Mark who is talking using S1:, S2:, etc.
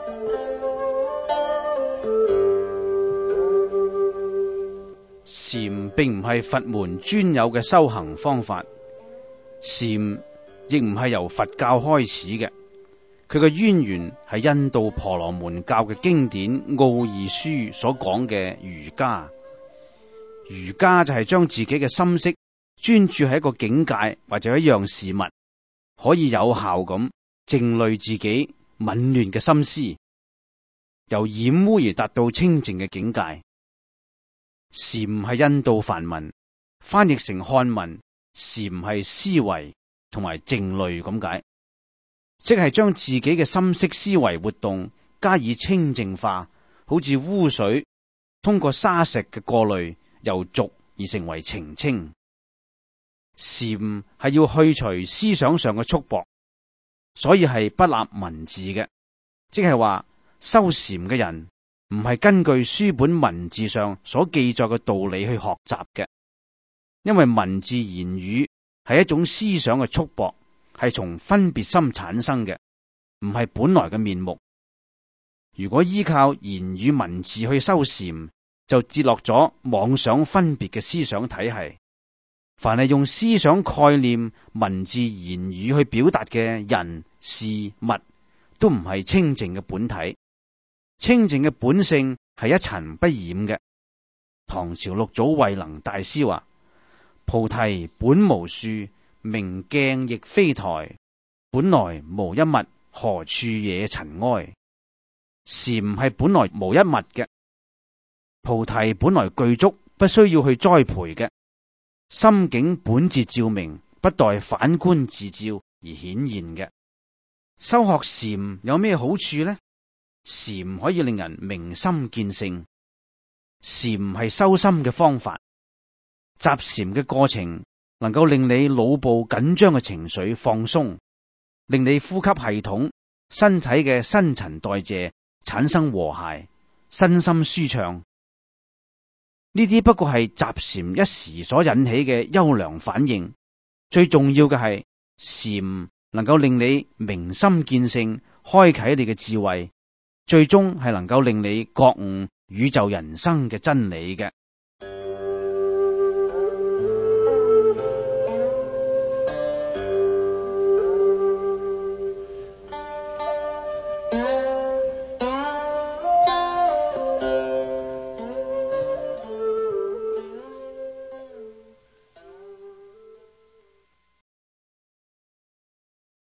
S1: 禪並唔係佛門專有嘅修行方法，禪亦唔係由佛教開始嘅，佢嘅淵源係印度婆羅門教嘅經典奧義書所講嘅瑜伽。瑜伽就係將自己嘅心識專注喺一個境界或者一樣事物，可以有效咁靜慮自己紊亂嘅心思，由染污而達到清淨嘅境界。禪係印度梵文，翻譯成漢文，禪係思維同埋靜慮咁解，即係將自己嘅心識思維活動加以清淨化，好似污水通過沙石嘅過濾，由濁而成為澄清。禪係要去除思想上嘅束縛，所以係不立文字嘅，即係話修禪嘅人唔係根據書本文字上所記載嘅道理去學習嘅，因為文字言語係一種思想嘅束縛，係從分別心產生嘅，唔係本來嘅面目。如果依靠言語文字去修禪，就跌落咗妄想分別嘅思想體系。凡係用思想概念、文字言語去表達嘅人事物，都唔係清淨嘅本體。清淨嘅本性係一塵不染嘅。唐朝六祖慧能大師話：菩提本無樹，明鏡亦非台，本來無一物，何處惹塵埃。禪係本來無一物嘅，菩提本來具足，不需要去栽培嘅。心境本自照明，不待反觀自照而顯現嘅。修學禪有咩好處呢？禪可以令人明心見性，禪係修心嘅方法。集禪嘅過程能夠令你腦部緊張嘅情緒放鬆，令你呼吸系統、身體嘅新陳代謝產生和諧，身心舒暢。呢啲不過係集禪一時所引起嘅優良反應，最重要嘅係禪能夠令你明心見性，開啟你嘅智慧，最終係能夠令你覺悟宇宙人生嘅真理嘅。